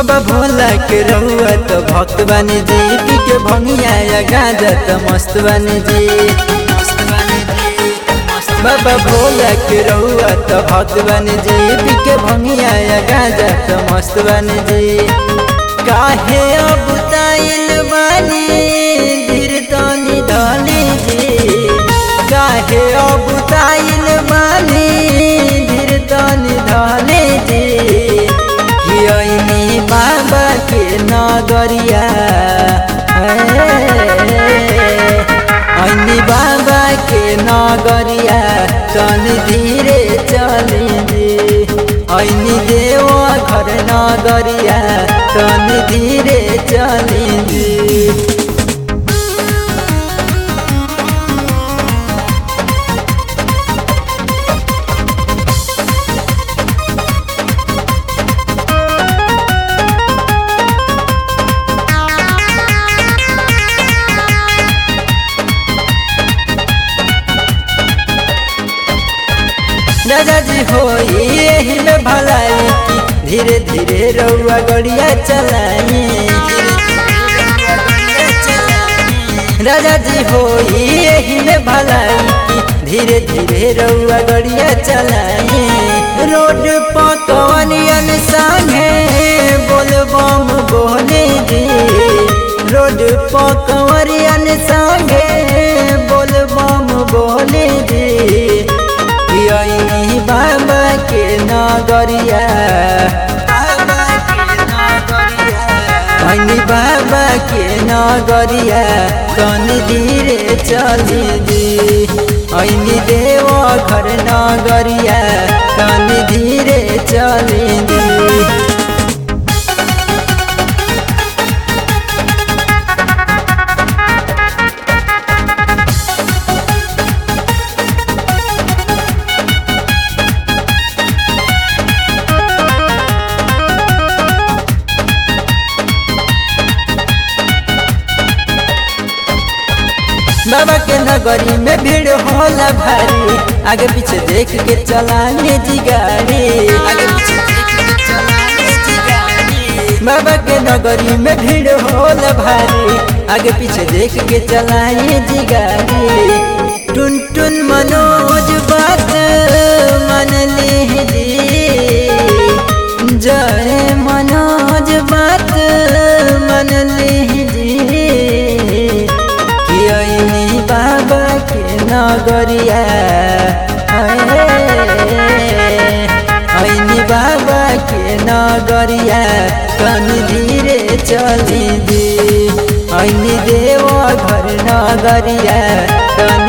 बाबा भोला के रहुआ तो भक्त बने जी, पी के भंगिया या गांजा तो मस्त बने जी। बाबा भोला के रहुआ तो भक्त बने जी, पी के भंगिया या गांजा तो मस्त बने जी। काहे अब ताइल बानी धीर तनी ढाली जी, काहे अब ताइल बानी धीर तनी ढाली जी। हियनी बाबा के नगरिया ऐनी बाबा के नगरिया तनी धीरे चली जी। ऐनी देवा घर नगरिया तनी धीरे चली जी। राजा जी हो यही में भलाई की, धीरे धीरे रउआ गड़िया चलाई। राजा जी हो यही में भलाई की, धीरे धीरे रउआ गड़िया चलाई। रोड पकवनियन संगे बोल बम बोले जी, रोड पकवनियन संगे बोल बम बोले जी। ऐनी बाबा के नगरिया ऐनी बाबा के नगरिया तनी धीरे चली जी। ऐनी देवा घर नगरिया तनी धीरे चली जी। बाबा के नगरी में भीड़ होला भारी, आगे पीछे देख के चलाने जी गाड़ी, आगे पीछे देख के चलाने जी गाड़ी। बाबा के नगरी में भीड़ होला भारी, आगे पीछे देख के चलाने जी गाड़ी। टुन टुन मनोज बात मन ले जी, जय मनोज बात मन ले जी। ऐनी बाबा के नगरिया ऐनी बाबा के नगरिया तनी धीरे चली जी। ऐनी देवा घर नगरिया तनी